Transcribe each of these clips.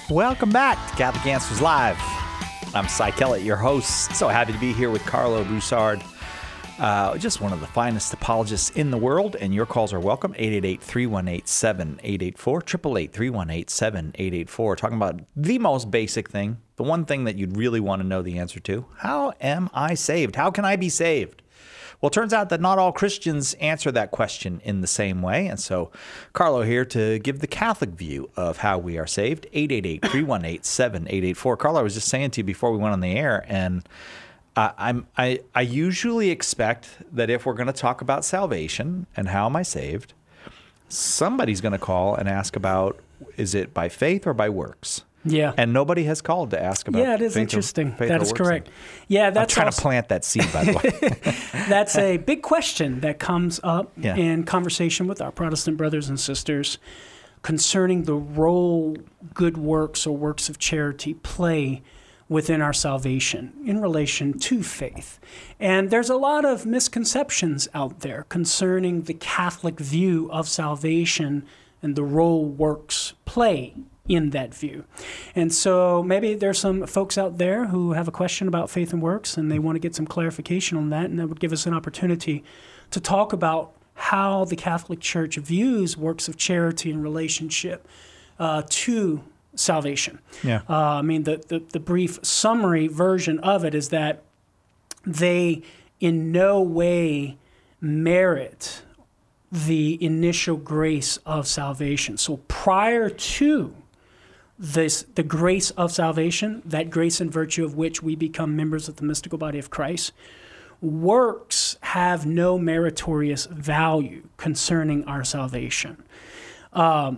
Welcome back to Catholic Answers Live. I'm Cy Kellett, your host. So happy to be here with Carlo Broussard, just one of the finest apologists in the world, and your calls are welcome. 888-318-7884, 888-318-7884. Talking about the most basic thing, the one thing that you'd really want to know the answer to. How am I saved? How can I be saved? Well, it turns out that not all Christians answer that question in the same way. And so Carlo here to give the Catholic view of how we are saved. 888-318-7884. Carlo, I was just saying to you before we went on the air, and I usually expect that if we're going to talk about salvation and how am I saved, somebody's going to call and ask about, is it by faith or by works? Yeah. And nobody has called to ask about it is faith interesting. Or, that is correct. Yeah, that's I'm trying to plant that seed, by the way. That's a big question that comes up in conversation with our Protestant brothers and sisters concerning the role good works or works of charity play within our salvation in relation to faith. And there's a lot of misconceptions out there concerning the Catholic view of salvation and the role works play in that view. And so maybe there's some folks out there who have a question about faith and works, and they want to get some clarification on that, and that would give us an opportunity to talk about how the Catholic Church views works of charity in relationship to salvation. Yeah. The brief summary version of it is that they in no way merit the initial grace of salvation. So prior to the grace of salvation, that grace and virtue of which we become members of the mystical body of Christ, works have no meritorious value concerning our salvation. A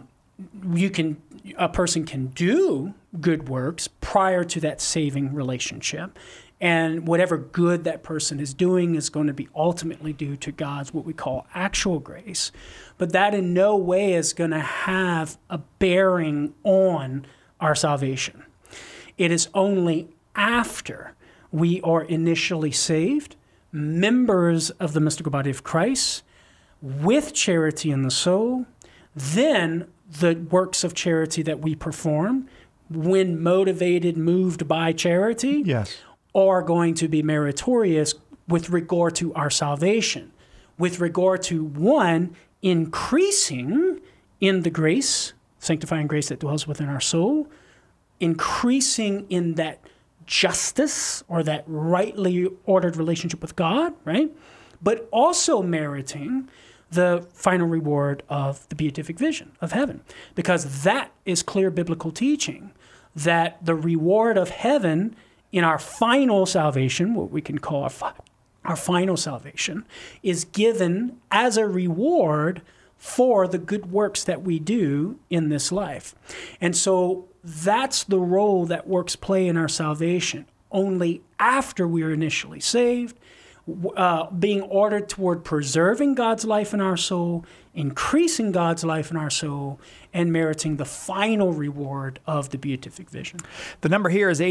person can do good works prior to that saving relationship, and whatever good that person is doing is going to be ultimately due to God's what we call actual grace. But that in no way is going to have a bearing on our salvation. It is only after we are initially saved, members of the mystical body of Christ, with charity in the soul, then the works of charity that we perform, when motivated, moved by charity, Yes. are going to be meritorious with regard to our salvation, with regard to, one, increasing in the grace, sanctifying grace that dwells within our soul, increasing in that justice or that rightly ordered relationship with God, right? But also meriting the final reward of the beatific vision of heaven, because that is clear biblical teaching, that the reward of heaven in our final salvation, what we can call our final salvation, is given as a reward for the good works that we do in this life. And so that's the role that works play in our salvation. Only after we are initially saved, being ordered toward preserving God's life in our soul, increasing God's life in our soul, and meriting the final reward of the beatific vision. The number here is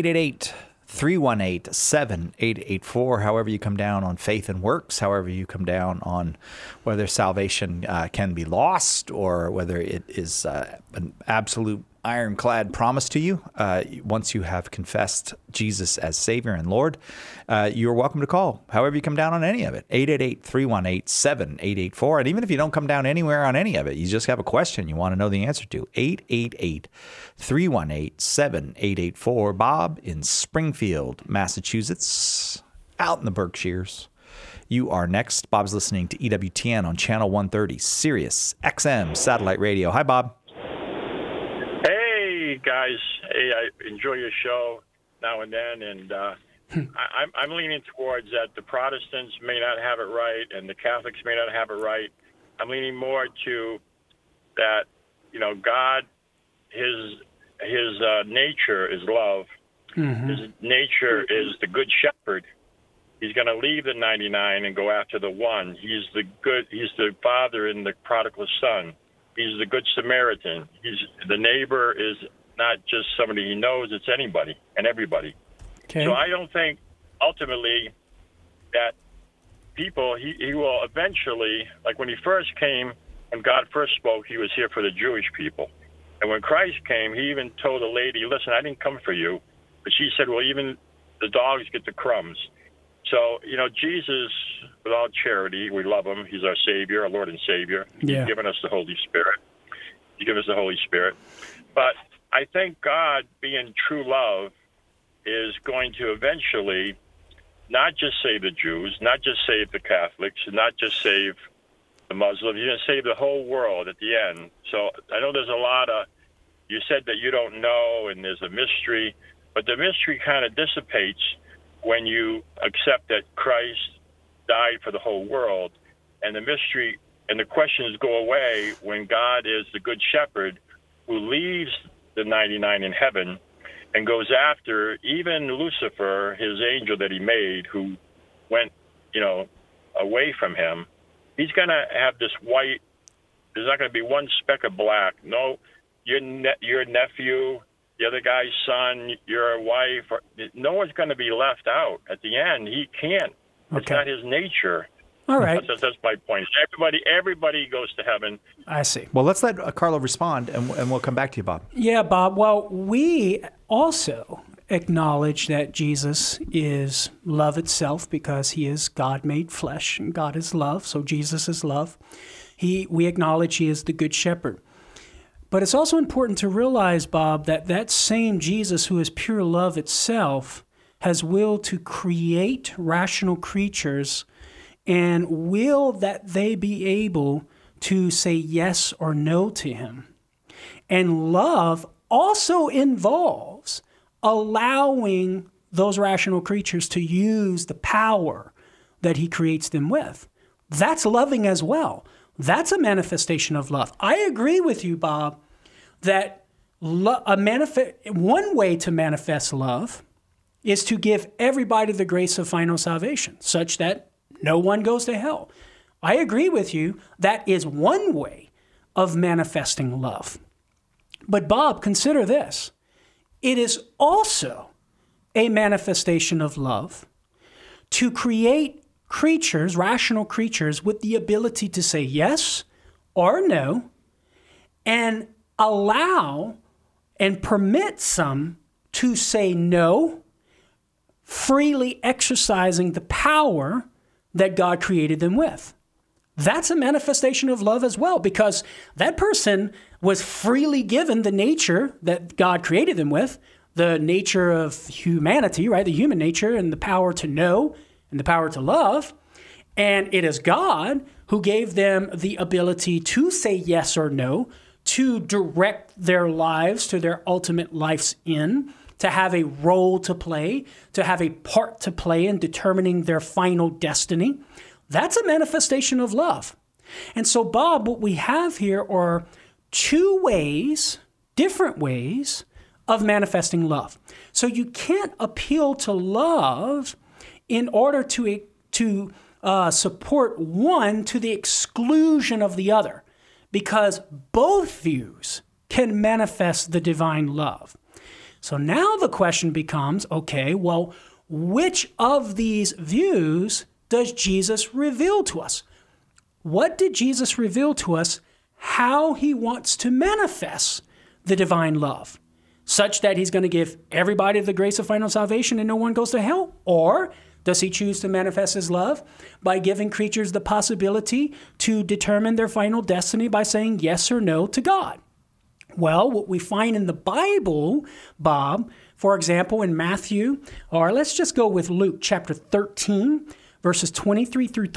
888-318-7884. However you come down on faith and works, however you come down on whether salvation can be lost or whether it is an absolute ironclad promise to you once you have confessed Jesus as Savior and Lord, you're welcome to call. However you come down on any of it, 888-318-7884. And even if you don't come down anywhere on any of it, you just have a question you want to know the answer to, 888-318-7884. Bob in Springfield, Massachusetts, out in the Berkshires. You are next. Bob's listening to EWTN on Channel 130, Sirius XM Satellite Radio. Hi, Bob. Hey, guys. Hey, I enjoy your show now and then, and I'm leaning towards that the Protestants may not have it right and the Catholics may not have it right. I'm leaning more to that, God, his nature is love. Mm-hmm. His nature is the good shepherd. He's going to leave the 99 and go after the one. He's the father in the prodigal son. He's the good Samaritan. The neighbor is not just somebody he knows, it's anybody and everybody. Okay. So I don't think ultimately that people, he will eventually, like when he first came, when God first spoke, he was here for the Jewish people. And when Christ came, he even told a lady, listen, I didn't come for you. But she said, well, even the dogs get the crumbs. So, Jesus, with all charity, we love him. He's our Savior, our Lord and Savior. Yeah. He's given us the Holy Spirit. He's given us the Holy Spirit. But I think God, being true love, is going to eventually not just save the Jews, not just save the Catholics, and not just save the Muslims. He's going to save the whole world at the end. So I know there's a lot of, you said that you don't know and there's a mystery, but the mystery kind of dissipates when you accept that Christ died for the whole world, and the mystery and the questions go away when God is the good shepherd who leaves the 99 in heaven and goes after even Lucifer, his angel that he made, who went, away from him. He's going to have this white, there's not going to be one speck of black. No, your nephew, the other guy's son, your wife, no one's going to be left out. At the end, he can't. Okay. It's not his nature. All right. That's my point. Everybody goes to heaven. I see. Well, let's let Carlo respond, and we'll come back to you, Bob. Yeah, Bob. Well, we also acknowledge that Jesus is love itself because he is God made flesh, and God is love, so Jesus is love. We acknowledge he is the good shepherd. But it's also important to realize, Bob, that same Jesus who is pure love itself has will to create rational creatures and will that they be able to say yes or no to him. And love also involves allowing those rational creatures to use the power that he creates them with. That's loving as well. That's a manifestation of love. I agree with you, Bob, that one way to manifest love is to give everybody the grace of final salvation, such that no one goes to hell. I agree with you. That is one way of manifesting love. But Bob, consider this. It is also a manifestation of love to create creatures, rational creatures, with the ability to say yes or no, and allow and permit some to say no, freely exercising the power that God created them with. That's a manifestation of love as well, because that person was freely given the nature that God created them with, the nature of humanity, right? The human nature and the power to know and the power to love. And it is God who gave them the ability to say yes or no, to direct their lives to their ultimate life's end, to have a role to play, to have a part to play in determining their final destiny. That's a manifestation of love. And so, Bob, what we have here are two ways, different ways, of manifesting love. So you can't appeal to love in order to support one to the exclusion of the other, because both views can manifest the divine love. So now the question becomes, okay, well, which of these views does Jesus reveal to us? What did Jesus reveal to us how he wants to manifest the divine love, such that he's going to give everybody the grace of final salvation and no one goes to hell? Or does he choose to manifest his love by giving creatures the possibility to determine their final destiny by saying yes or no to God? Well, what we find in the Bible, Bob, for example, in Matthew, or let's just go with Luke chapter 13, verses 23 through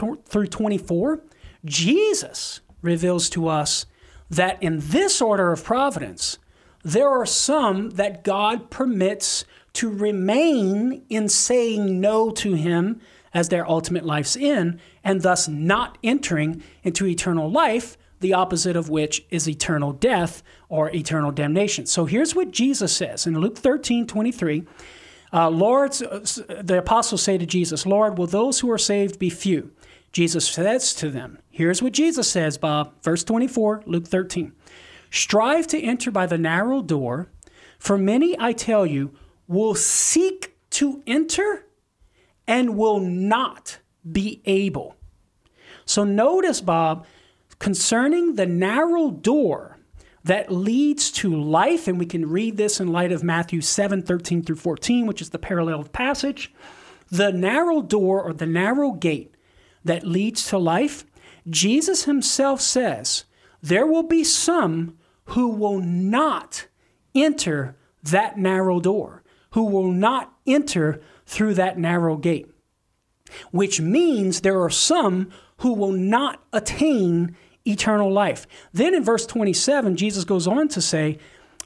24, Jesus reveals to us that in this order of providence, there are some that God permits to remain in saying no to him as their ultimate life's end, and thus not entering into eternal life, the opposite of which is eternal death or eternal damnation. So here's what Jesus says in Luke 13:23. Lord, the apostles say to Jesus, Lord, will those who are saved be few? Jesus says to them, here's what Jesus says, Bob, verse 24, Luke 13. Strive to enter by the narrow door, for many, I tell you, will seek to enter and will not be able. So notice, Bob, concerning the narrow door, that leads to life, and we can read this in light of Matthew 7:13 through 14, which is the parallel passage. The narrow door or the narrow gate that leads to life, Jesus himself says, there will be some who will not enter that narrow door, who will not enter through that narrow gate, which means there are some who will not attain eternal life. Then in verse 27, Jesus goes on to say,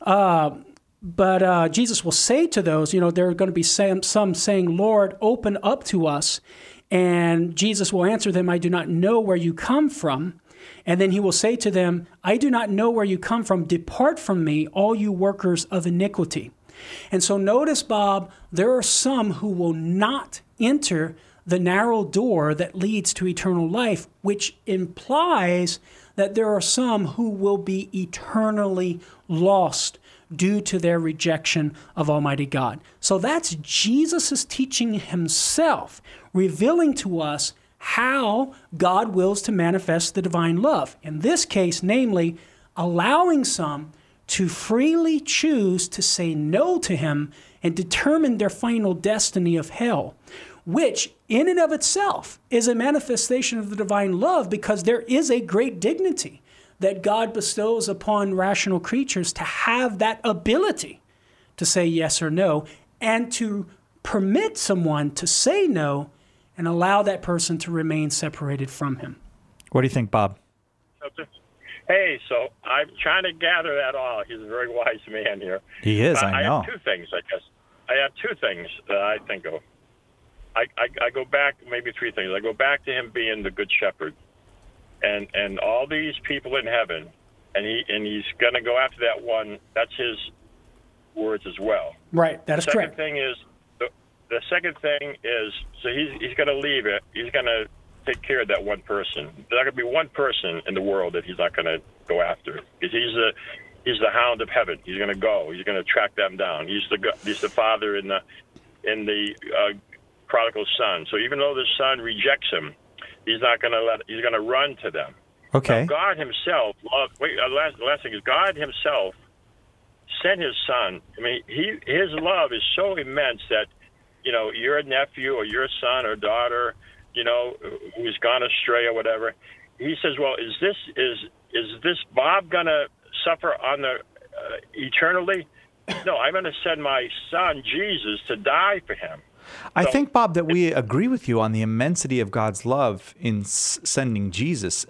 but Jesus will say to those, there are going to be some saying, Lord, open up to us. And Jesus will answer them, I do not know where you come from. And then he will say to them, I do not know where you come from. Depart from me, all you workers of iniquity. And so notice, Bob, there are some who will not enter the narrow door that leads to eternal life, which implies that there are some who will be eternally lost due to their rejection of Almighty God. So that's Jesus' teaching himself, revealing to us how God wills to manifest the divine love. In this case, namely, allowing some to freely choose to say no to him and determine their final destiny of hell, which in and of itself is a manifestation of the divine love, because there is a great dignity that God bestows upon rational creatures to have that ability to say yes or no, and to permit someone to say no and allow that person to remain separated from him. What do you think, Bob? Hey, so I'm trying to gather that all. He's a very wise man here. He is, I know. I have two things, I guess. I have two things that I think of. I go back, maybe three things. I go back to him being the good shepherd, and all these people in heaven, and he's going to go after that one. That's his words as well. Right, that is correct. The second thing is, so he's going to leave it. He's going to take care of that one person. There's not going to be one person in the world that he's not going to go after, because he's the hound of heaven. He's going to go. He's going to track them down. He's the father in the prodigal son. So even though the son rejects him, he's not going to he's going to run to them. Okay. Now, God himself the last thing is, God himself sent his son. I mean, his love is so immense that, you're a nephew or your son or daughter, who's gone astray or whatever. He says, well, is this Bob going to suffer on the eternally? No, I'm going to send my son Jesus to die for him. I think, Bob, that we agree with you on the immensity of God's love in sending Jesus.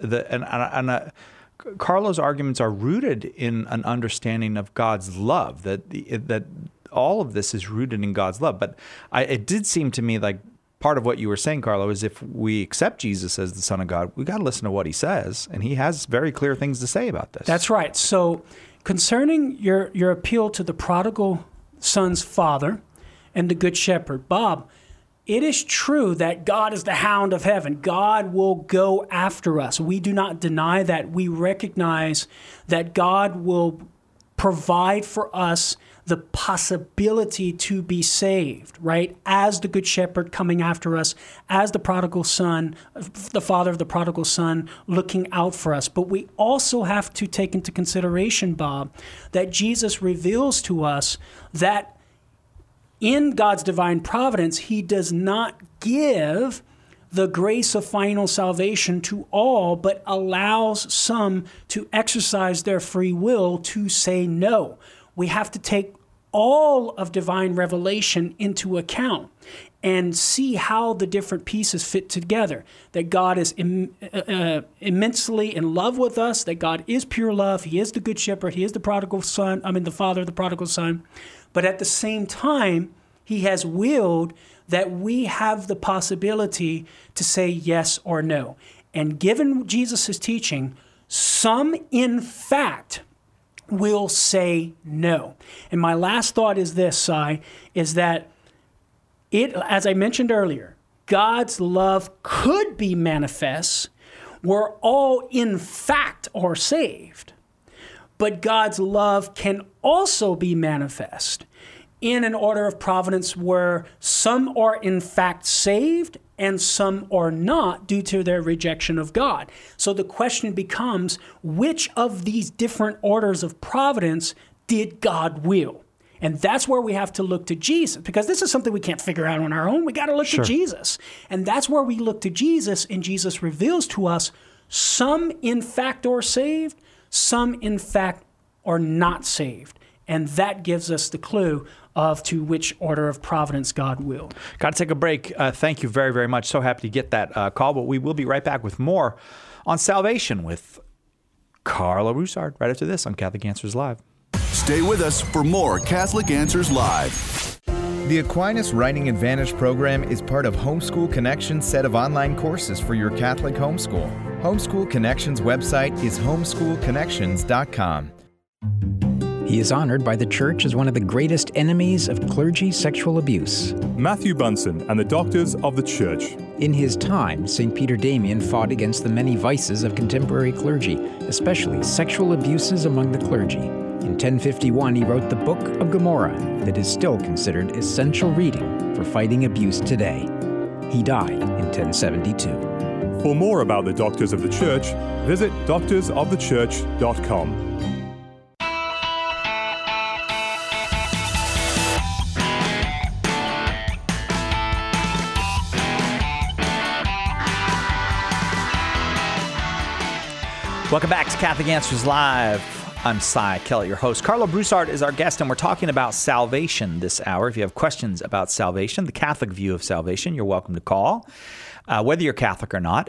Carlo's arguments are rooted in an understanding of God's love, that all of this is rooted in God's love. But it did seem to me like part of what you were saying, Carlo, is if we accept Jesus as the Son of God, we got to listen to what he says, and he has very clear things to say about this. That's right. So concerning your appeal to the prodigal son's father and the good shepherd, Bob, it is true that God is the hound of heaven. God will go after us. We do not deny that. We recognize that God will provide for us the possibility to be saved, right? As the good shepherd coming after us, as the prodigal son, the father of the prodigal son looking out for us. But we also have to take into consideration, Bob, that Jesus reveals to us that in God's divine providence, he does not give the grace of final salvation to all, but allows some to exercise their free will to say no. We have to take all of divine revelation into account and see how the different pieces fit together. That God is immensely in love with us, that God is pure love, he is the good shepherd, he is the the father of the prodigal son. But at the same time, he has willed that we have the possibility to say yes or no. And given Jesus' teaching, some in fact will say no. And my last thought is this, Sai, is that as I mentioned earlier, God's love could be manifest where all in fact are saved. But God's love can also be manifest in an order of providence where some are in fact saved and some are not due to their rejection of God. So the question becomes, which of these different orders of providence did God will? And that's where we have to look to Jesus, because this is something we can't figure out on our own. We got to look to Jesus. And that's where we look to Jesus, and Jesus reveals to us some in fact are saved, some in fact are not saved. And that gives us the clue of to which order of providence God will. Got to take a break. Thank you very, very much. So happy to get that call, but we will be right back with more on salvation with Karlo Broussard right after this on Catholic Answers Live. Stay with us for more Catholic Answers Live. The Aquinas Writing Advantage program is part of Homeschool Connections' set of online courses for your Catholic homeschool. Homeschool Connections' website is homeschoolconnections.com. He is honored by the Church as one of the greatest enemies of clergy sexual abuse. Matthew Bunson and the Doctors of the Church. In his time, St. Peter Damian fought against the many vices of contemporary clergy, especially sexual abuses among the clergy. In 1051, he wrote the Book of Gomorrah that is still considered essential reading for fighting abuse today. He died in 1072. For more about the Doctors of the Church, visit doctorsofthechurch.com. Welcome back to Catholic Answers Live. I'm Cy Kellett, your host. Karlo Broussard is our guest, and we're talking about salvation this hour. If you have questions about salvation, the Catholic view of salvation, you're welcome to call. Whether you're Catholic or not,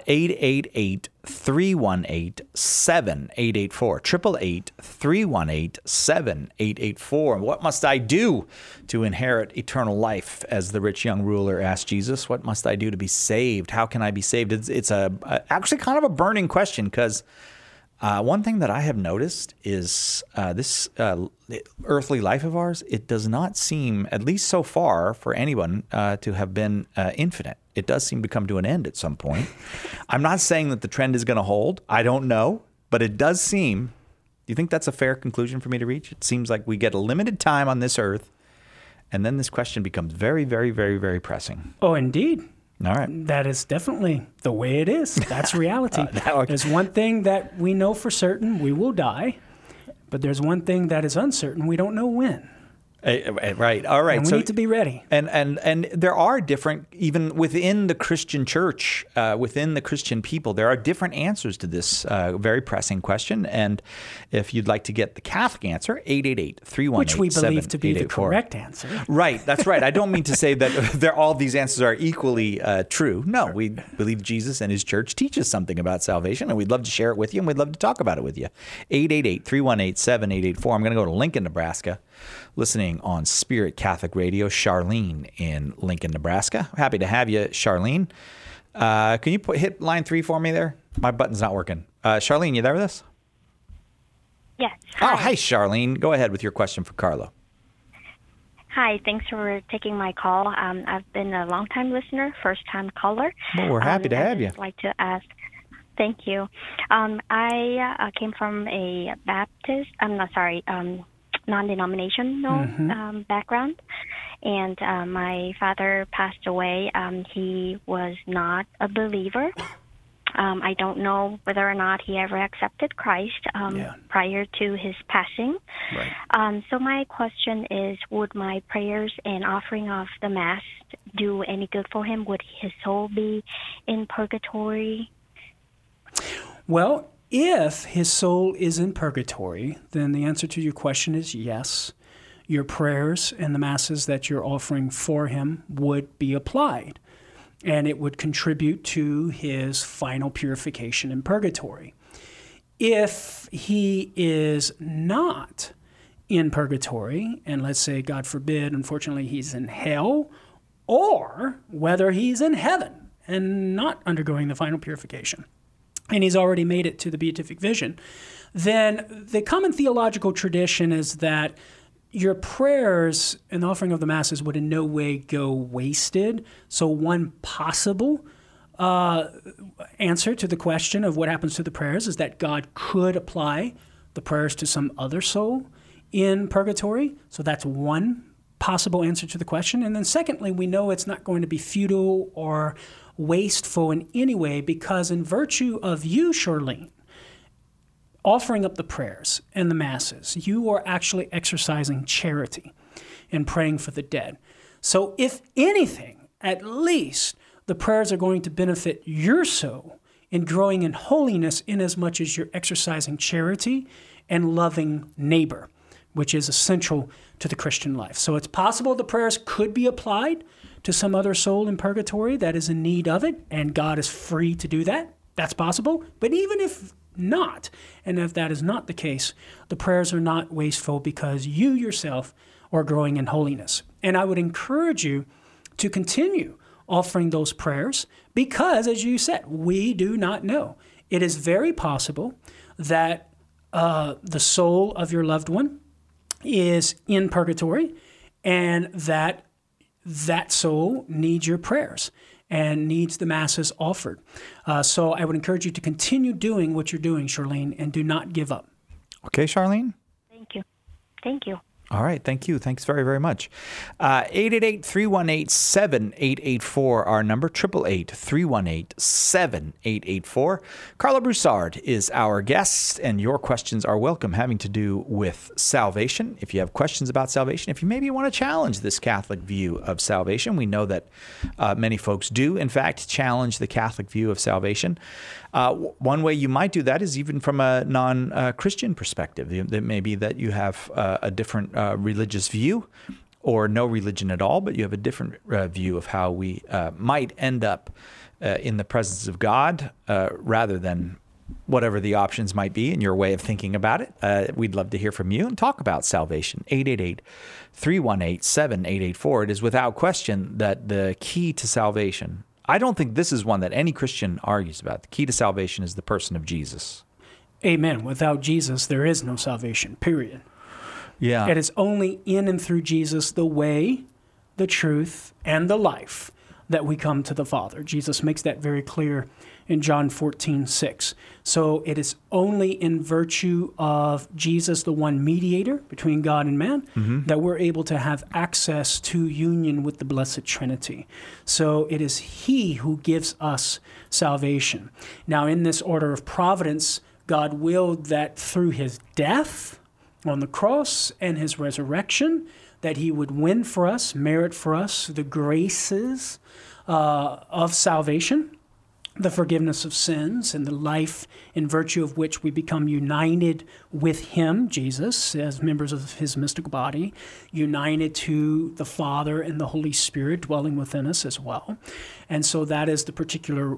888-318-7884, 888-318-7884. What must I do to inherit eternal life? As the rich young ruler asked Jesus, what must I do to be saved? How can I be saved? It's actually kind of a burning question, because one thing that I have noticed is this earthly life of ours, it does not seem, at least so far, for anyone to have been infinite. It does seem to come to an end at some point. I'm not saying that the trend is going to hold. I don't know, but it does seem. Do you think that's a fair conclusion for me to reach? It seems like we get a limited time on this earth, and then this question becomes very, very, very, very pressing. Oh, indeed. All right. That is definitely the way it is. That's reality. There's one thing that we know for certain: we will die. But there's one thing that is uncertain: we don't know when. Right. All right. And we need to be ready. And there are different, even within the Christian church, within the Christian people, there are different answers to this very pressing question. And if you'd like to get the Catholic answer, 888-318-7884. Which we believe to be the correct answer. Right. That's right. I don't mean to say that all these answers are equally true. No, we believe Jesus and his church teach us something about salvation, and we'd love to share it with you, and we'd love to talk about it with you. 888-318-7884. I'm going to go to Lincoln, Nebraska. Listening on Spirit Catholic Radio, Charlene in Lincoln, Nebraska. Happy to have you, Charlene. Can you hit line 3 for me there? My button's not working. Charlene, you there with us? Yes. Hi. Oh, hi, Charlene. Go ahead with your question for Karlo. Hi. Thanks for taking my call. I've been a long-time listener, first-time caller. Well, we're happy to have you. I'd like to ask. Thank you. I came from a non-denominational background, and my father passed away. He was not a believer. I don't know whether or not he ever accepted Christ prior to his passing. Right. So my question is, would my prayers and offering of the Mass do any good for him? Would his soul be in purgatory? Well, if his soul is in purgatory, then the answer to your question is yes. Your prayers and the masses that you're offering for him would be applied, and it would contribute to his final purification in purgatory. If he is not in purgatory, and let's say, God forbid, unfortunately, he's in hell, or whether he's in heaven and not undergoing the final purification, and he's already made it to the beatific vision, then the common theological tradition is that your prayers and the offering of the masses would in no way go wasted. So one possible answer to the question of what happens to the prayers is that God could apply the prayers to some other soul in purgatory. So that's one possible answer to the question. And then secondly, we know it's not going to be futile or wasteful in any way, because in virtue of you, Charlene, offering up the prayers and the masses, you are actually exercising charity and praying for the dead. So if anything, at least the prayers are going to benefit your soul in growing in holiness, in as much as you're exercising charity and loving neighbor, which is essential to the Christian life. So it's possible the prayers could be applied to some other soul in purgatory that is in need of it, and God is free to do that. That's possible. But even if not, and if that is not the case, the prayers are not wasteful, because you yourself are growing in holiness. And I would encourage you to continue offering those prayers, because, as you said, we do not know. It is very possible that the soul of your loved one is in purgatory, and that soul needs your prayers and needs the masses offered. So I would encourage you to continue doing what you're doing, Charlene, and do not give up. Okay, Charlene? Thank you. Thank you. All right. Thank you. Thanks very, very much. 888-318-7884, our number, 888-318-7884. Carla Broussard is our guest, and your questions are welcome, having to do with salvation. If you have questions about salvation, if you maybe want to challenge this Catholic view of salvation, we know that many folks do, in fact, challenge the Catholic view of salvation. One way you might do that is even from a non-Christian perspective. It may be that you have a different religious view, or no religion at all, but you have a different view of how we might end up in the presence of God, rather than whatever the options might be in your way of thinking about it. We'd love to hear from you and talk about salvation. 888-318-7884. It is without question that the key to salvation, I don't think this is one that any Christian argues about. The key to salvation is the person of Jesus. Amen. Without Jesus, there is no salvation, period. Yeah. It is only in and through Jesus, the way, the truth, and the life, that we come to the Father. Jesus makes that very clear in John 14:6. So it is only in virtue of Jesus, the one mediator between God and man, that we're able to have access to union with the Blessed Trinity. So it is He who gives us salvation. Now, in this order of providence, God willed that through His death on the cross and His resurrection, that He would win for us, merit for us the graces of salvation, the forgiveness of sins, and the life in virtue of which we become united with Him, Jesus, as members of His mystical body, united to the Father and the Holy Spirit dwelling within us as well. And so that is the particular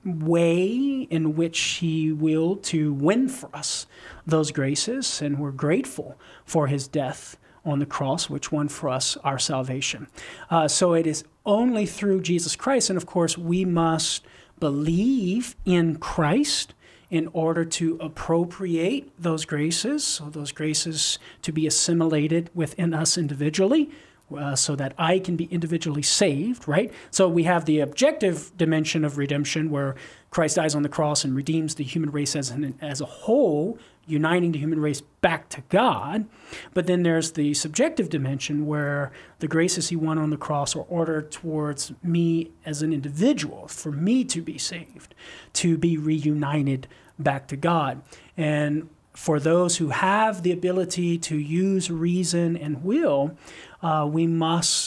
way in which He willed to win for us those graces, and we're grateful for His death on the cross, which won for us our salvation. So it is only through Jesus Christ, and of course we must believe in Christ in order to appropriate those graces, so those graces to be assimilated within us individually, so that I can be individually saved, right? So we have the objective dimension of redemption, where Christ dies on the cross and redeems the human race as a whole, uniting the human race back to God. But then there's the subjective dimension, where the graces He won on the cross are ordered towards me as an individual, for me to be saved, to be reunited back to God. And for those who have the ability to use reason and will, we must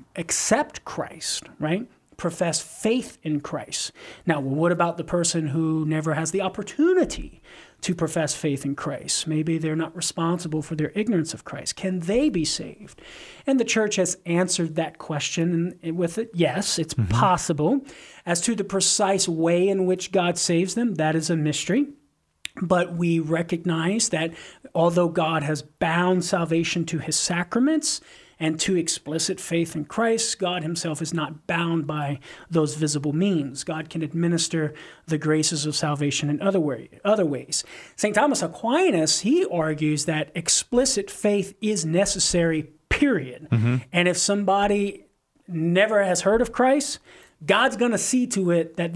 accept Christ, right? Profess faith in Christ. Now, what about the person who never has the opportunity to profess faith in Christ? Maybe they're not responsible for their ignorance of Christ. Can they be saved? And the church has answered that question with it. Yes, it's possible. As to the precise way in which God saves them, that is a mystery. But we recognize that although God has bound salvation to His sacraments and to explicit faith in Christ, God Himself is not bound by those visible means. God can administer the graces of salvation in other ways. St. Thomas Aquinas, he argues that explicit faith is necessary, period. And if somebody never has heard of Christ, God's going to see to it that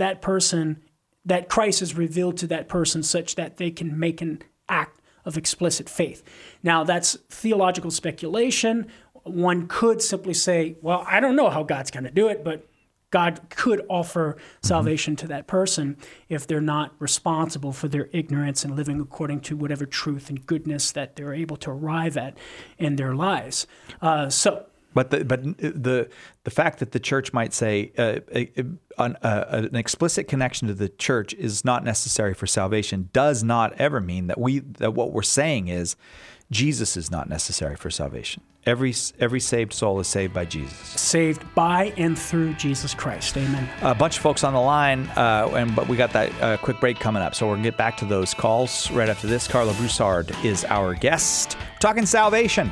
that Christ is revealed to that person such that they can make an act of explicit faith. Now, that's theological speculation. one could simply say, well, I don't know how God's going to do it, but God could offer salvation to that person if they're not responsible for their ignorance and living according to whatever truth and goodness that they're able to arrive at in their lives. But the fact that the church might say an explicit connection to the church is not necessary for salvation does not ever mean that what we're saying is Jesus is not necessary for salvation. Every saved soul is saved by Jesus. Saved by and through Jesus Christ. Amen. A bunch of folks on the line, but we got that quick break coming up, so we're going to get back to those calls right after this. Carlo Broussard is our guest. We're talking salvation,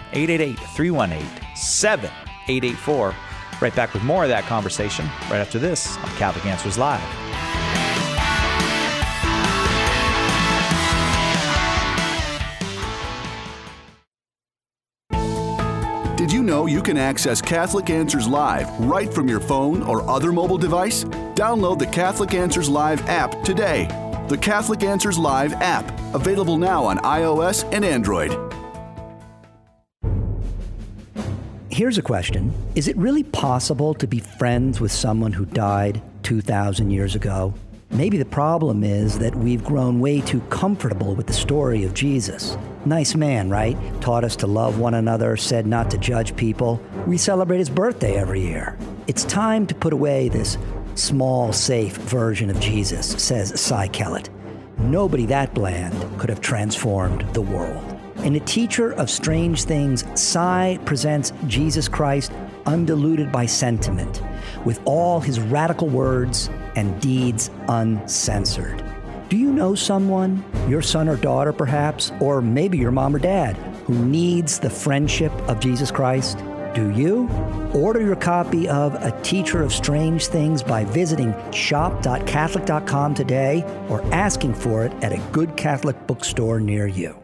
888-318-7884. Right back with more of that conversation right after this on Catholic Answers Live. Did you know you can access Catholic Answers Live right from your phone or other mobile device? Download the Catholic Answers Live app today. The Catholic Answers Live app, available now on iOS and Android. Here's a question. Is it really possible to be friends with someone who died 2,000 years ago? Maybe the problem is that we've grown way too comfortable with the story of Jesus. Nice man, right? Taught us to love one another, said not to judge people. We celebrate his birthday every year. It's time to put away this small, safe version of Jesus, says Cy Kellett. Nobody that bland could have transformed the world. In A Teacher of Strange Things, Cy presents Jesus Christ undiluted by sentiment, with all his radical words and deeds uncensored. Do you know someone, your son or daughter perhaps, or maybe your mom or dad, who needs the friendship of Jesus Christ? Do you? Order your copy of A Teacher of Strange Things by visiting shop.catholic.com today or asking for it at a good Catholic bookstore near you.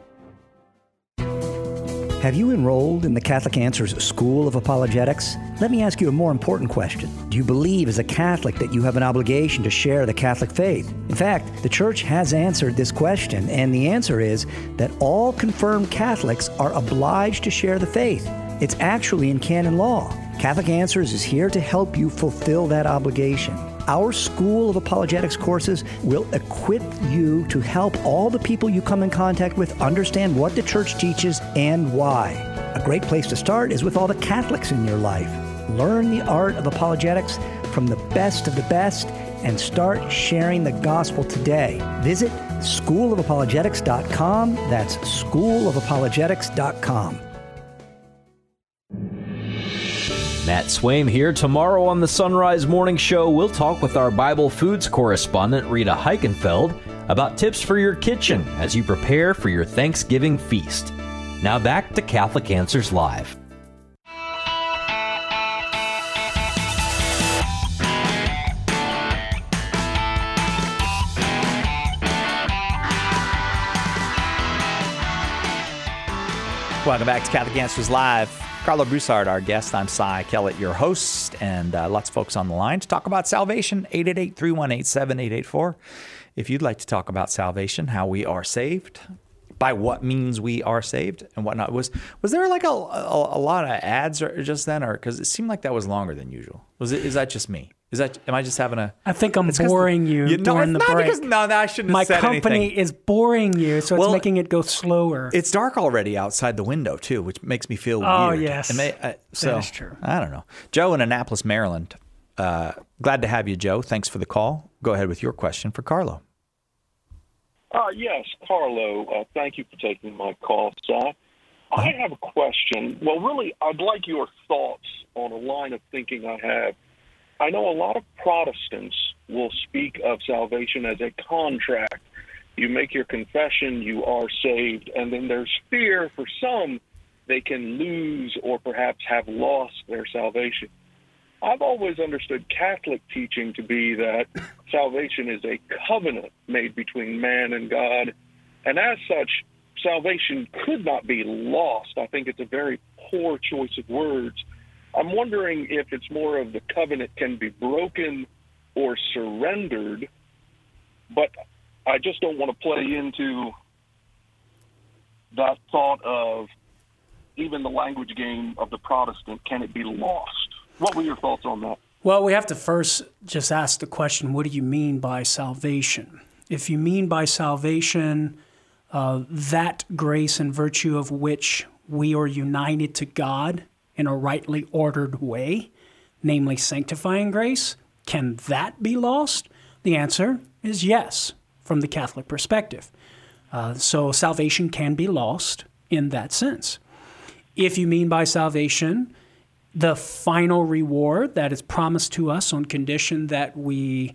Have you enrolled in the Catholic Answers School of Apologetics? Let me ask you a more important question. Do you believe as a Catholic that you have an obligation to share the Catholic faith? In fact, the Church has answered this question, and the answer is that all confirmed Catholics are obliged to share the faith. It's actually in canon law. Catholic Answers is here to help you fulfill that obligation. Our School of Apologetics courses will equip you to help all the people you come in contact with understand what the Church teaches and why. A great place to start is with all the Catholics in your life. Learn the art of apologetics from the best of the best and start sharing the gospel today. Visit schoolofapologetics.com. That's schoolofapologetics.com. Matt Swaim here. Tomorrow on the Sunrise Morning Show, we'll talk with our Bible Foods correspondent, Rita Heichenfeld, about tips for your kitchen as you prepare for your Thanksgiving feast. Now back to Catholic Answers Live. Welcome back to Catholic Answers Live. Carlo Broussard, our guest. I'm Cy Kellett, your host, and lots of folks on the line to talk about salvation. 888-318-7884. If you'd like to talk about salvation, how we are saved, by what means we are saved, and whatnot. Was there like a lot of ads just then, or because it seemed like that was longer than usual? Is that just me? Am I just having a? I think I'm boring you during the break. I shouldn't have said anything. My company is boring you, so it's making it go slower. It's dark already outside the window too, which makes me feel weird. Oh yes, that is true. I don't know. Joe in Annapolis, Maryland. Glad to have you, Joe. Thanks for the call. Go ahead with your question for Carlo. Yes, Carlo. Thank you for taking my call, Cy. I have a question. Well, really, I'd like your thoughts on a line of thinking I have. I know a lot of Protestants will speak of salvation as a contract. You make your confession, you are saved, and then there's fear for some they can lose or perhaps have lost their salvation. I've always understood Catholic teaching to be that salvation is a covenant made between man and God, and as such, salvation could not be lost. I think it's a very poor choice of words. I'm wondering if it's more of the covenant can be broken or surrendered, but I just don't want to play into that thought of even the language game of the Protestant, can it be lost? What were your thoughts on that? Well, we have to first just ask the question, what do you mean by salvation? If you mean by salvation that grace and virtue of which we are united to God in a rightly ordered way, namely sanctifying grace, can that be lost? The answer is yes, from the Catholic perspective. So salvation can be lost in that sense. If you mean by salvation the final reward that is promised to us on condition that we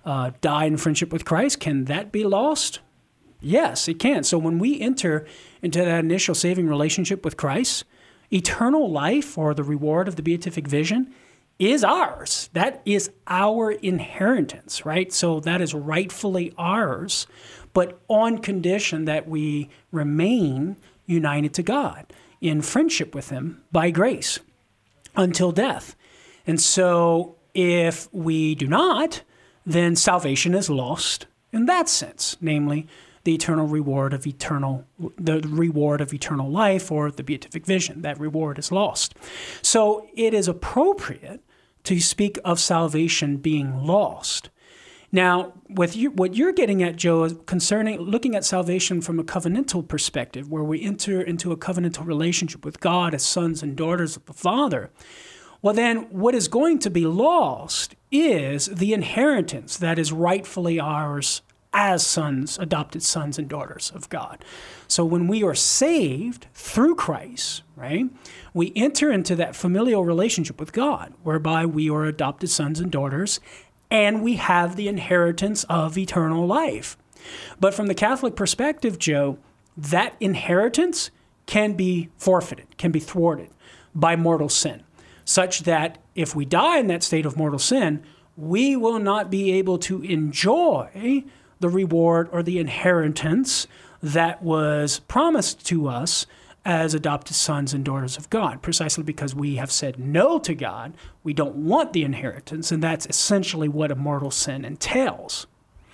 die in friendship with Christ, can that be lost? Yes, it can. So when we enter into that initial saving relationship with Christ, eternal life, or the reward of the beatific vision, is ours. That is our inheritance, right? So that is rightfully ours, but on condition that we remain united to God in friendship with Him by grace until death. And so if we do not, then salvation is lost in that sense, namely the eternal reward of the reward of eternal life, or the beatific vision. That reward is lost. So it is appropriate to speak of salvation being lost. Now, what you're getting at, Joe, is concerning looking at salvation from a covenantal perspective, where we enter into a covenantal relationship with God as sons and daughters of the Father. Well, then what is going to be lost is the inheritance that is rightfully ours as sons, adopted sons and daughters of God. So when we are saved through Christ, right, we enter into that familial relationship with God, whereby we are adopted sons and daughters, and we have the inheritance of eternal life. But from the Catholic perspective, Joe, that inheritance can be forfeited, can be thwarted by mortal sin, such that if we die in that state of mortal sin, we will not be able to enjoy the reward or the inheritance that was promised to us as adopted sons and daughters of God, precisely because we have said no to God. We don't want the inheritance, and that's essentially what a mortal sin entails.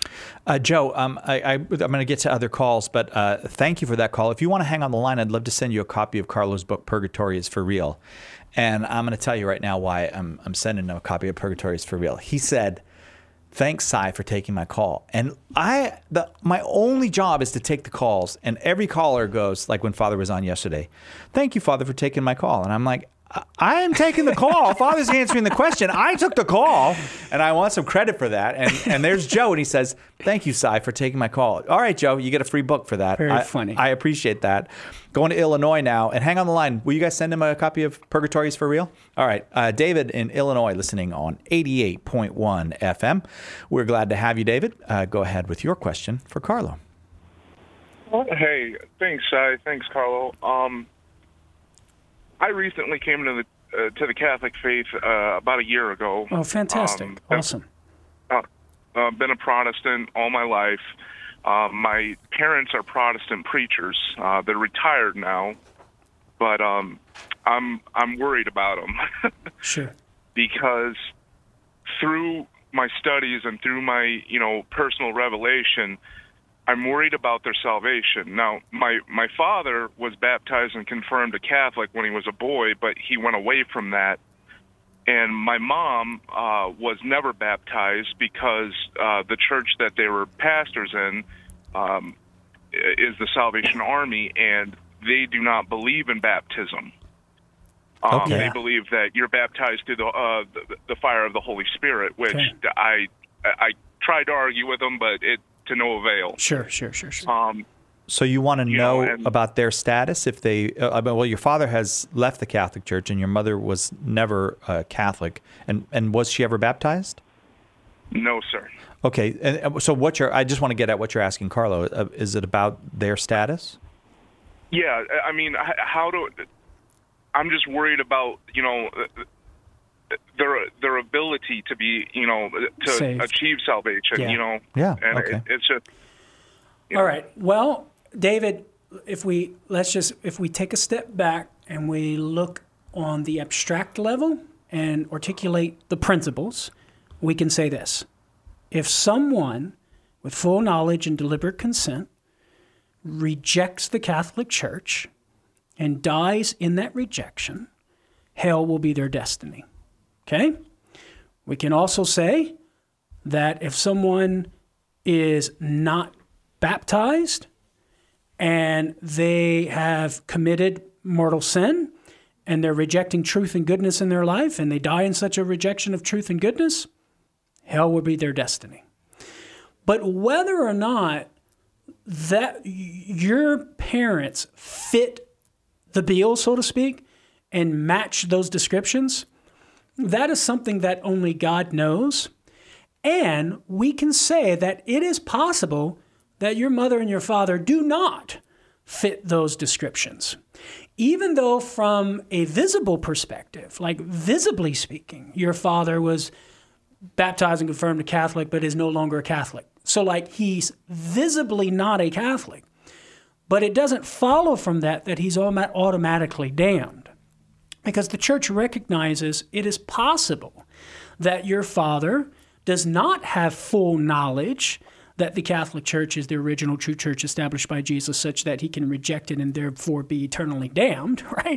Joe, I'm going to get to other calls, but thank you for that call. If you want to hang on the line, I'd love to send you a copy of Carlo's book, Purgatory is for Real. And I'm going to tell you right now why I'm sending him a copy of Purgatory is for Real. He said, "Thanks, Cy, for taking my call." And my only job is to take the calls. And every caller goes, like when Father was on yesterday, "Thank you, Father, for taking my call." And I'm like, I am taking the call. Father's answering the question. I took the call, and I want some credit for that. And there's Joe, and he says, "Thank you, Cy, for taking my call." All right, Joe, you get a free book for that. Very funny. I appreciate that. Going to Illinois now, and hang on the line. Will you guys send him a copy of Purgatory is for Real? All right. David in Illinois, listening on 88.1 FM. We're glad to have you, David. Go ahead with your question for Carlo. Hey, thanks, Cy. Thanks, Carlo. I recently came to the Catholic faith about a year ago. Oh, fantastic. Awesome. Been a Protestant all my life. My parents are Protestant preachers. They're retired now, but I'm worried about them. Sure. Because through my studies and through my personal revelation, I'm worried about their salvation. Now, my father was baptized and confirmed a Catholic when he was a boy, but he went away from that. And my mom was never baptized because the church that they were pastors in is the Salvation Army, and they do not believe in baptism. Okay. They believe that you're baptized through the fire of the Holy Spirit, which I tried to argue with them, but to no avail. Sure. So you want to know about their status if they? Well, your father has left the Catholic Church, and your mother was never Catholic. And was she ever baptized? No, sir. Okay, and so I just want to get at what you're asking, Carlo. Is it about their status? Yeah, I mean, I'm just worried about their ability to be to saved. achieve salvation. Yeah. Yeah. And okay. It's just. All right. Well, David, if we take a step back and we look on the abstract level and articulate the principles, we can say this. If someone with full knowledge and deliberate consent rejects the Catholic Church and dies in that rejection, hell will be their destiny. Okay? We can also say that if someone is not baptized and they have committed mortal sin and they're rejecting truth and goodness in their life and they die in such a rejection of truth and goodness, hell will be their destiny. But whether or not that your parents fit the bill, so to speak, and match those descriptions, that is something that only God knows. And we can say that it is possible that your mother and your father do not fit those descriptions. Even though from a visible perspective, like visibly speaking, your father was baptized and confirmed a Catholic, but is no longer a Catholic. So like he's visibly not a Catholic, but it doesn't follow from that he's automatically damned. Because the church recognizes it is possible that your father does not have full knowledge that the Catholic Church is the original true church established by Jesus, such that he can reject it and therefore be eternally damned, right?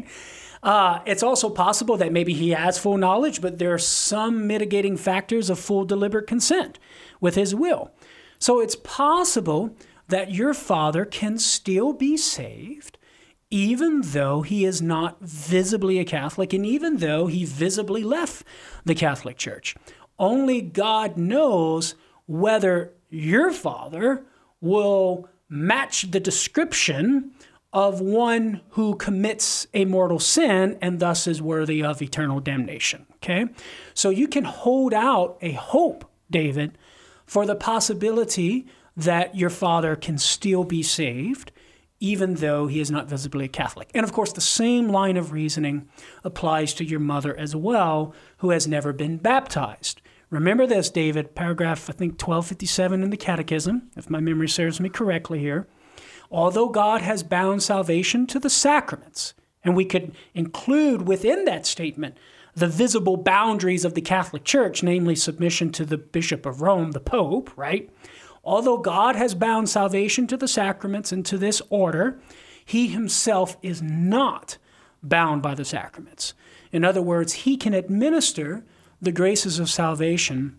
It's also possible that maybe he has full knowledge, but there are some mitigating factors of full deliberate consent with his will. So it's possible that your father can still be saved even though he is not visibly a Catholic and even though he visibly left the Catholic Church. Only God knows whether your father will match the description of one who commits a mortal sin and thus is worthy of eternal damnation. Okay? So you can hold out a hope, David, for the possibility that your father can still be saved, even though he is not visibly a Catholic. And of course, the same line of reasoning applies to your mother as well, who has never been baptized. Remember this, David, paragraph, I think, 1257 in the Catechism, if my memory serves me correctly here. Although God has bound salvation to the sacraments, and we could include within that statement the visible boundaries of the Catholic Church, namely submission to the Bishop of Rome, the Pope, right? Although God has bound salvation to the sacraments and to this order, he himself is not bound by the sacraments. In other words, he can administer the graces of salvation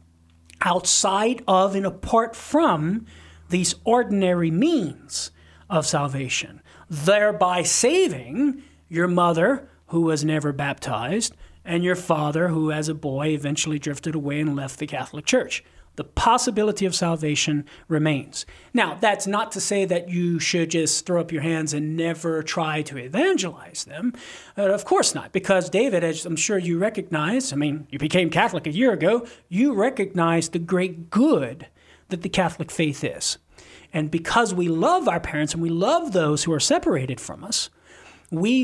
outside of and apart from these ordinary means of salvation, thereby saving your mother, who was never baptized, and your father, who as a boy eventually drifted away and left the Catholic Church. The possibility of salvation remains. Now, that's not to say that you should just throw up your hands and never try to evangelize them. Of course not, because David, as I'm sure you recognize, you became Catholic a year ago, you recognize the great good that the Catholic faith is. And because we love our parents and we love those who are separated from us, we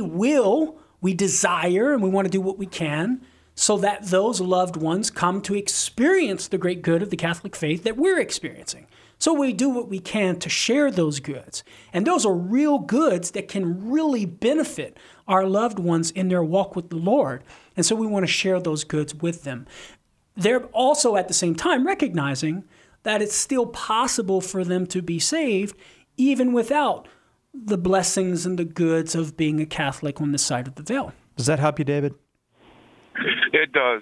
desire and we want to do what we can so that those loved ones come to experience the great good of the Catholic faith that we're experiencing. So we do what we can to share those goods. And those are real goods that can really benefit our loved ones in their walk with the Lord. And so we want to share those goods with them. They're also at the same time recognizing that it's still possible for them to be saved even without the blessings and the goods of being a Catholic on this side of the veil. Does that help you, David? It does.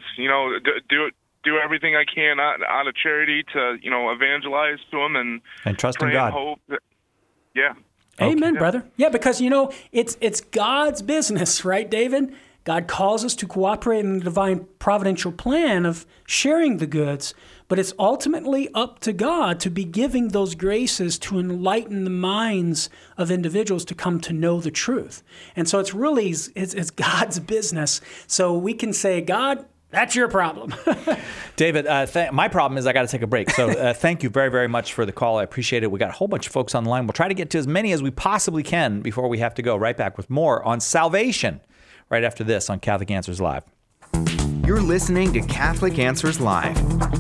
Do everything I can out of charity to, evangelize to them and trust in God. And hope that, yeah. Amen, brother. Yeah, because, it's God's business, right, David? God calls us to cooperate in the divine providential plan of sharing the goods, but it's ultimately up to God to be giving those graces to enlighten the minds of individuals to come to know the truth. And so it's really, it's God's business. So we can say, God, that's your problem. David, my problem is I got to take a break. So thank you very, very much for the call. I appreciate it. We got a whole bunch of folks on the line. We'll try to get to as many as we possibly can before we have to go. Right back with more on salvation right after this on Catholic Answers Live. You're listening to Catholic Answers Live.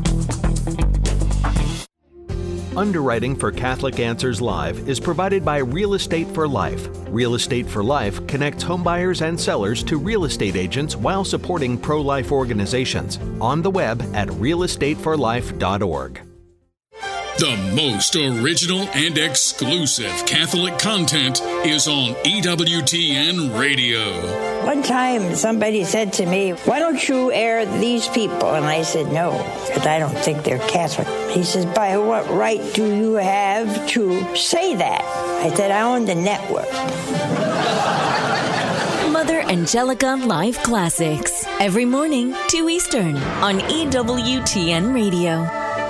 Underwriting for Catholic Answers Live is provided by Real Estate for Life. Real Estate for Life connects homebuyers and sellers to real estate agents while supporting pro-life organizations. On the web at realestateforlife.org. The most original and exclusive Catholic content is on EWTN Radio. One time somebody said to me, "Why don't you air these people?" And I said, "No, because I don't think they're Catholic." He says, "By what right do you have to say that?" I said, "I own the network." Mother Angelica Live Classics. Every morning, 2 Eastern, on EWTN Radio.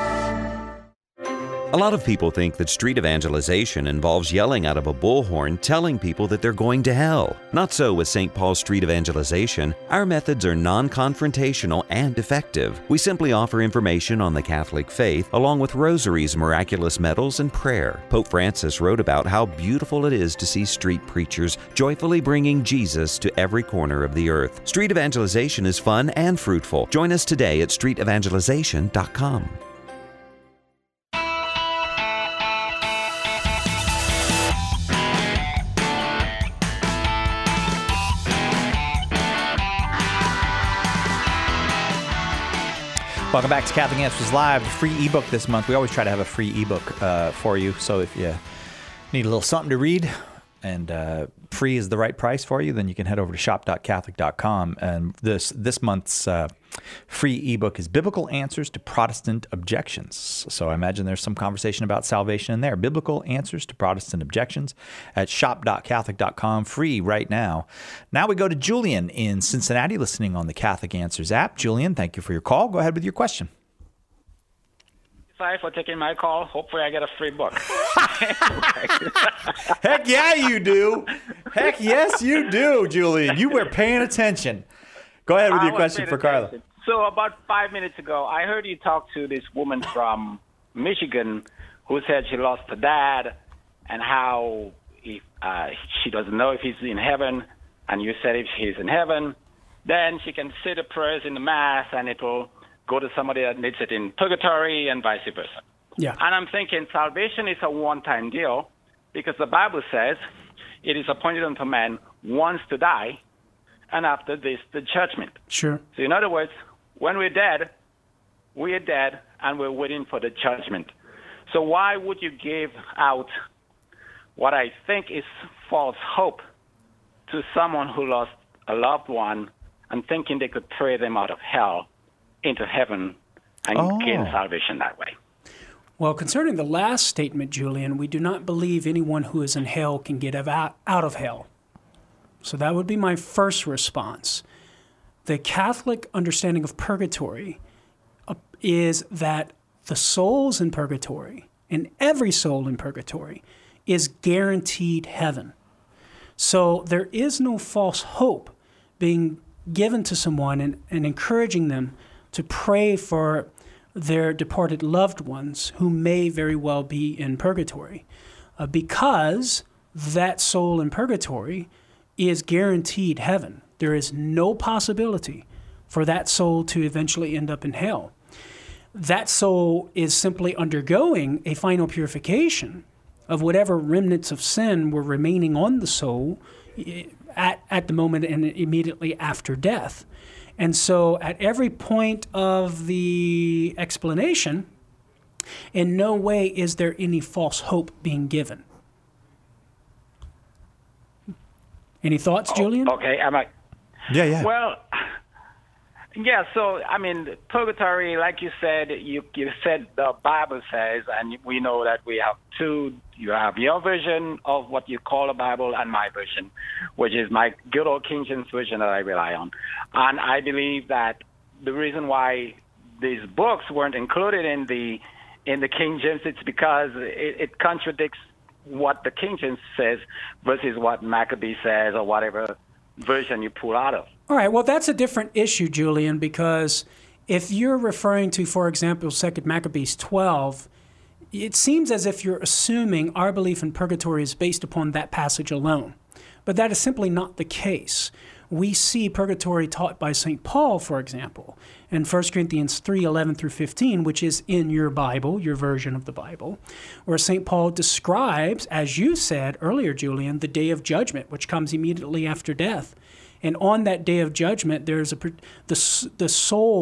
A lot of people think that street evangelization involves yelling out of a bullhorn telling people that they're going to hell. Not so with St. Paul Street Evangelization. Our methods are non-confrontational and effective. We simply offer information on the Catholic faith along with rosaries, miraculous medals, and prayer. Pope Francis wrote about how beautiful it is to see street preachers joyfully bringing Jesus to every corner of the earth. Street evangelization is fun and fruitful. Join us today at streetevangelization.com. Welcome back to Catholic Answers Live. Free ebook this month. We always try to have a free ebook for you. So if you need a little something to read and free is the right price for you, then you can head over to shop.catholic.com. And this month's free ebook is Biblical Answers to Protestant Objections. So I imagine there's some conversation about salvation in there. Biblical Answers to Protestant Objections at shop.catholic.com, free right now. Now we go to Julian in Cincinnati, listening on the Catholic Answers app. Julian, thank you for your call. Go ahead with your question. Sorry for taking my call. Hopefully I get a free book. Heck yeah, you do. Heck yes, you do, Julian. You were paying attention. Go ahead with your question for Carla. So about 5 minutes ago, I heard you talk to this woman from Michigan who said she lost her dad and how if, she doesn't know if he's in heaven. And you said if he's in heaven, then she can say the prayers in the Mass and it will go to somebody that needs it in purgatory and vice versa. Yeah. And I'm thinking salvation is a one-time deal because the Bible says it is appointed unto man once to die, and after this, the judgment. Sure. So in other words, when we're dead, and we're waiting for the judgment. So why would you give out what I think is false hope to someone who lost a loved one and thinking they could pray them out of hell into heaven and gain salvation that way? Well, concerning the last statement, Julian, we do not believe anyone who is in hell can get out of hell. So that would be my first response. The Catholic understanding of purgatory is that the souls in purgatory, and every soul in purgatory, is guaranteed heaven. So there is no false hope being given to someone and encouraging them to pray for their departed loved ones who may very well be in purgatory, because that soul in purgatory is guaranteed heaven. There is no possibility for that soul to eventually end up in hell. That soul is simply undergoing a final purification of whatever remnants of sin were remaining on the soul at the moment and immediately after death. And so at every point of the explanation, in no way is there any false hope being given. Any thoughts, Julian? Okay, Yeah. Well, yeah, so, I mean, purgatory, like you said, you said the Bible says, and we know that we have two. You have your version of what you call a Bible and my version, which is my good old King James version that I rely on. And I believe that the reason why these books weren't included in the King James, it's because it contradicts what the King James says versus what Maccabee says or whatever version you pull out of. All right, well, that's a different issue, Julian, because if you're referring to, for example, 2 Maccabees 12, it seems as if you're assuming our belief in purgatory is based upon that passage alone. But that is simply not the case. We see purgatory taught by St. Paul, for example, in 1 Corinthians 3:11 through 15, which is in your Bible, your version of the Bible, where St. Paul describes, as you said earlier, Julian, the day of judgment, which comes immediately after death. And on that day of judgment, there's the soul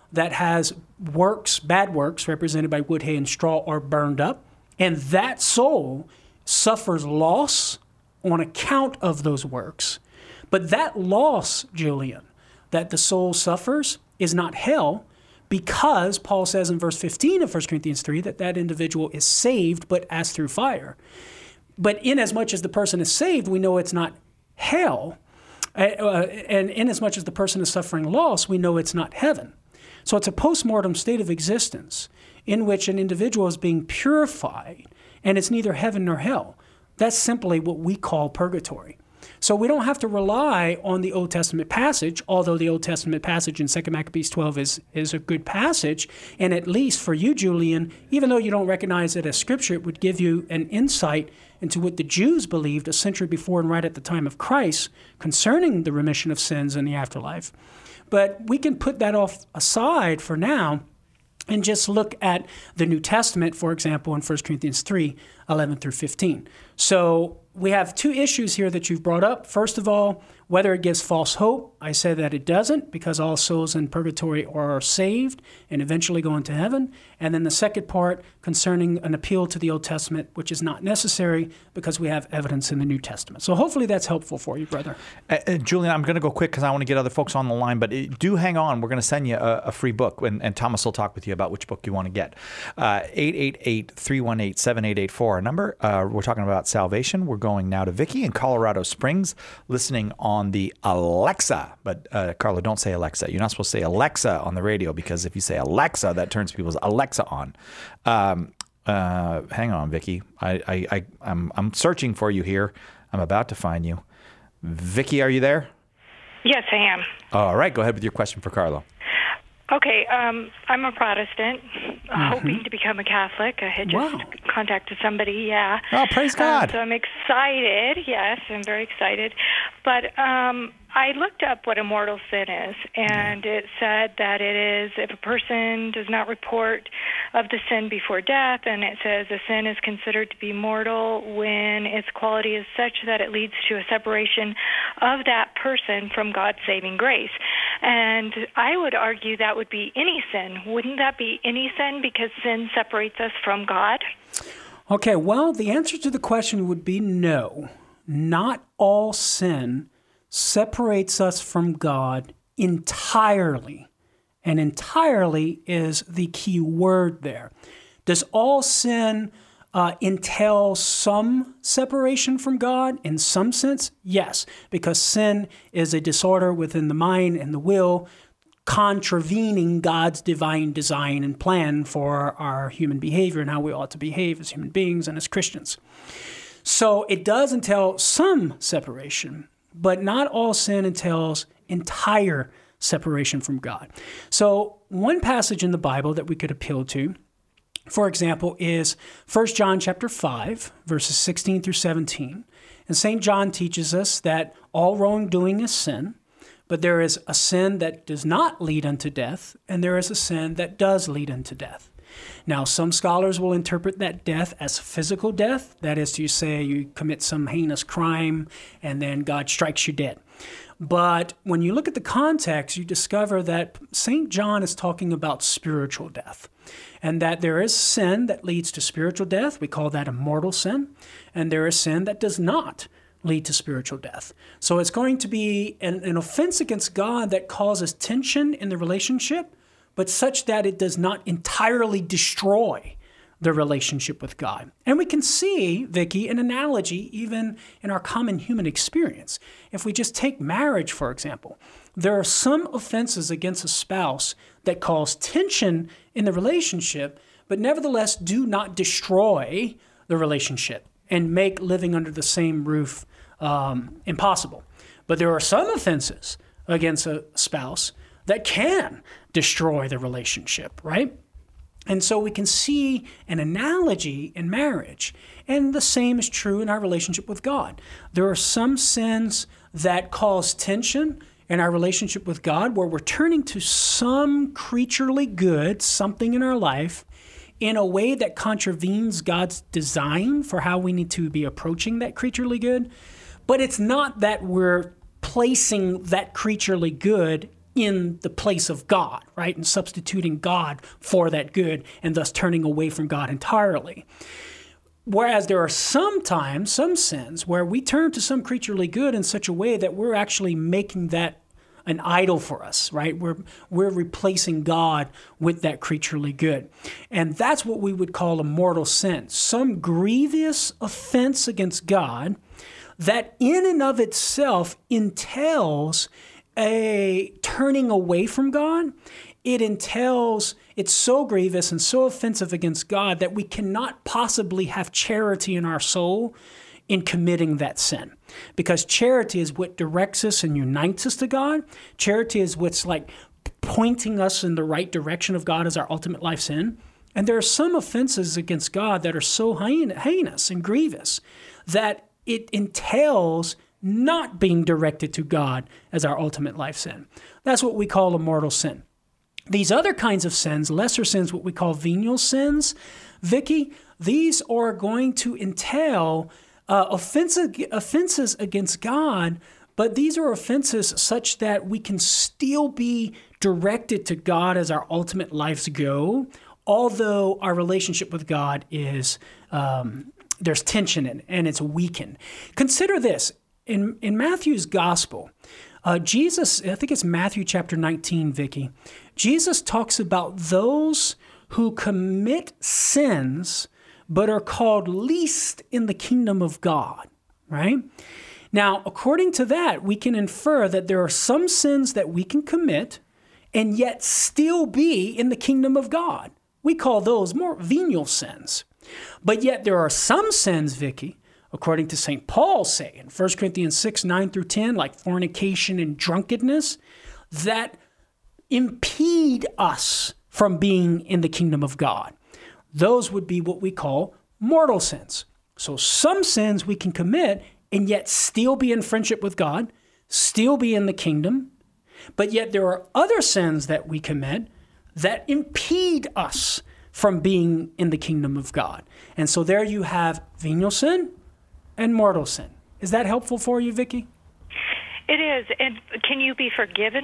that has works, bad works, represented by wood, hay, and straw, are burned up, and that soul suffers loss on account of those works. But that loss, Julian, that the soul suffers is not hell, because Paul says in verse 15 of 1 Corinthians 3 that that individual is saved, but as through fire. But inasmuch as the person is saved, we know it's not hell. And inasmuch as the person is suffering loss, we know it's not heaven. So it's a post-mortem state of existence in which an individual is being purified, and it's neither heaven nor hell. That's simply what we call purgatory. So we don't have to rely on the Old Testament passage, although the Old Testament passage in 2 Maccabees 12 is a good passage. And at least for you, Julian, even though you don't recognize it as Scripture, it would give you an insight into what the Jews believed a century before and right at the time of Christ concerning the remission of sins in the afterlife. But we can put that off aside for now and just look at the New Testament, for example, in 1 Corinthians 3, 11 through 15. So we have two issues here that you've brought up. First of all, whether it gives false hope. I say that it doesn't, because all souls in purgatory are saved and eventually go into heaven. And then the second part concerning an appeal to the Old Testament, which is not necessary because we have evidence in the New Testament. So hopefully that's helpful for you, brother. Julian, I'm going to go quick because I want to get other folks on the line, but do hang on. We're going to send you a free book, and Thomas will talk with you about which book you want to get. 888-318-7884, our number. We're talking about salvation. We're going now to Vicki in Colorado Springs, listening on the Alexa. But Carla, don't say Alexa. You're not supposed to say Alexa on the radio, because if you say Alexa, that turns people's Alexa on. Hang on, Vicki. I'm searching for you here. I'm about to find you. Vicki, are you there? Yes, I am. All right, go ahead with your question for Carla. Okay, I'm a Protestant, hoping to become a Catholic. I had just contacted somebody, yeah. Oh, praise God. So I'm excited. Yes, I'm very excited. But I looked up what a mortal sin is, and it said that it is if a person does not report of the sin before death, and it says a sin is considered to be mortal when its quality is such that it leads to a separation of that person from God's saving grace. And I would argue that would be any sin. Wouldn't that be any sin, because sin separates us from God? Okay, well, the answer to the question would be no. Not all sin separates us from God entirely. And entirely is the key word there. Does all sin entail some separation from God in some sense? Yes, because sin is a disorder within the mind and the will, contravening God's divine design and plan for our human behavior and how we ought to behave as human beings and as Christians. So it does entail some separation, but not all sin entails entire separation from God. So one passage in the Bible that we could appeal to, for example, is 1 John chapter 5, verses 16 through 17. And St. John teaches us that all wrongdoing is sin, but there is a sin that does not lead unto death, and there is a sin that does lead unto death. Now, some scholars will interpret that death as physical death. That is to say, you commit some heinous crime, and then God strikes you dead. But when you look at the context, you discover that St. John is talking about spiritual death, and that there is sin that leads to spiritual death. We call that a mortal sin. And there is sin that does not lead to spiritual death. So it's going to be an offense against God that causes tension in the relationship, but such that it does not entirely destroy the relationship with God. And we can see, Vicki, an analogy even in our common human experience. If we just take marriage, for example, there are some offenses against a spouse that cause tension in the relationship, but nevertheless do not destroy the relationship and make living under the same roof impossible. But there are some offenses against a spouse that can destroy the relationship, right? And so we can see an analogy in marriage. And the same is true in our relationship with God. There are some sins that cause tension in our relationship with God, where we're turning to some creaturely good, something in our life, in a way that contravenes God's design for how we need to be approaching that creaturely good. But it's not that we're placing that creaturely good in the place of God, right? And substituting God for that good and thus turning away from God entirely. Whereas there are sometimes some sins where we turn to some creaturely good in such a way that we're actually making that an idol for us, right? We're replacing God with that creaturely good. And that's what we would call a mortal sin. Some grievous offense against God that in and of itself entails a turning away from God. It's so grievous and so offensive against God that we cannot possibly have charity in our soul in committing that sin. Because charity is what directs us and unites us to God. Charity is what's like pointing us in the right direction of God as our ultimate life sin. And there are some offenses against God that are so heinous and grievous that it entails not being directed to God as our ultimate life sin. That's what we call a mortal sin. These other kinds of sins, lesser sins, what we call venial sins, Vicky, these are going to entail offenses against God, but these are offenses such that we can still be directed to God as our ultimate life's goal, although our relationship with God is, there's tension in it and it's weakened. Consider this. In Matthew's gospel, Jesus, I think it's Matthew chapter 19, Vicky, Jesus talks about those who commit sins but are called least in the kingdom of God, right? Now, according to that, we can infer that there are some sins that we can commit and yet still be in the kingdom of God. We call those more venial sins. But yet there are some sins, Vicky, according to St. Paul, say in 1 Corinthians 6, 9 through 10, like fornication and drunkenness, that impede us from being in the kingdom of God. Those would be what we call mortal sins. So some sins we can commit and yet still be in friendship with God, still be in the kingdom. But yet there are other sins that we commit that impede us from being in the kingdom of God. And so there you have venial sin and mortal sin. Is that helpful for you, Vicky? It is. And can you be forgiven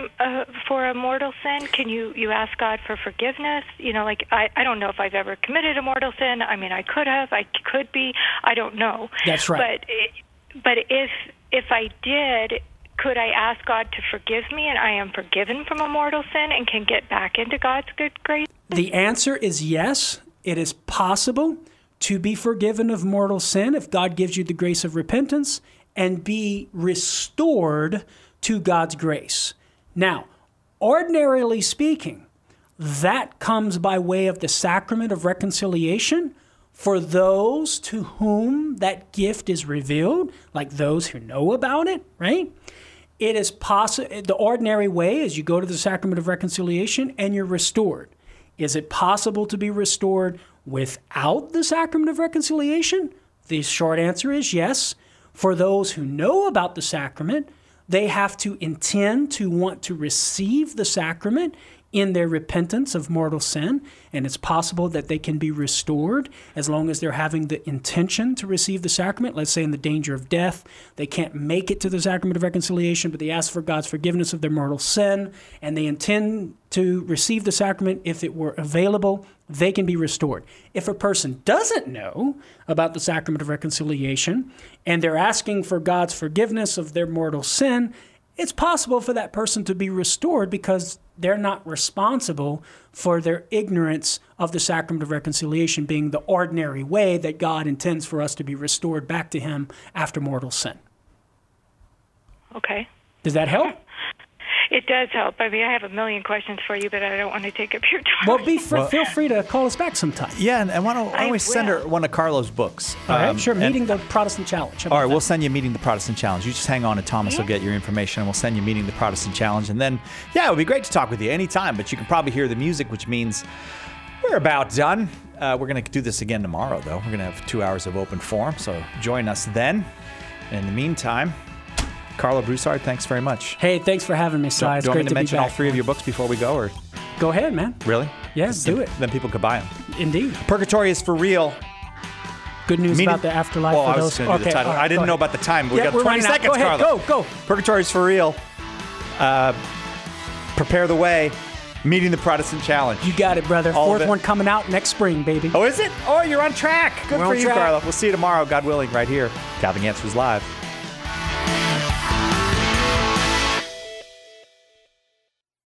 for a mortal sin? Can you ask God for forgiveness? You know, like I don't know if I've ever committed a mortal sin. I mean, I could have. I could be. I don't know. That's right. But if I did, could I ask God to forgive me and I am forgiven from a mortal sin and can get back into God's good grace? The answer is yes. It is possible to be forgiven of mortal sin if God gives you the grace of repentance and be restored to God's grace. Now, ordinarily speaking, that comes by way of the sacrament of reconciliation for those to whom that gift is revealed, like those who know about it, right? It is possible. The ordinary way is you go to the sacrament of reconciliation and you're restored. Is it possible to be restored without the sacrament of reconciliation? The short answer is yes. For those who know about the sacrament, they have to intend to want to receive the sacrament in their repentance of mortal sin, and it's possible that they can be restored as long as they're having the intention to receive the sacrament. Let's say in the danger of death, they can't make it to the sacrament of reconciliation, but they ask for God's forgiveness of their mortal sin, and they intend to receive the sacrament if it were available, they can be restored. If a person doesn't know about the sacrament of reconciliation, and they're asking for God's forgiveness of their mortal sin, it's possible for that person to be restored because they're not responsible for their ignorance of the sacrament of reconciliation being the ordinary way that God intends for us to be restored back to Him after mortal sin. Okay. Does that help? It does help. I mean, I have a million questions for you, but I don't want to take up your time. Well, feel free to call us back sometime. Yeah, and why don't we send her one of Carlo's books? All right, sure. Meeting the Protestant Challenge. All right, we'll send you Meeting the Protestant Challenge. You just hang on, and Thomas will get your information, and we'll send you Meeting the Protestant Challenge. And then, yeah, it would be great to talk with you anytime, but you can probably hear the music, which means we're about done. We're going to do this again tomorrow, though. We're going to have 2 hours of open forum, so join us then. In the meantime, Carlo Broussard, thanks very much. Hey, thanks for having me, Si. It's great to mention be all back. 3 of your books before we go, or go ahead, man. Really? Yes, do it. Then people could buy them. Indeed. Purgatory is for real. Good news about the afterlife for those. I was going to do the title. I didn't know about the time. We got 20 seconds, Go ahead. Carlo. Go. Purgatory is for real. Prepare the way. Meeting the Protestant Challenge. You got it, brother. All Fourth one coming out next spring, baby. Oh, is it? Oh, you're on track. Good We're for on you, track. Carla. We'll see you tomorrow, God willing, right here. Catholic Answers Live.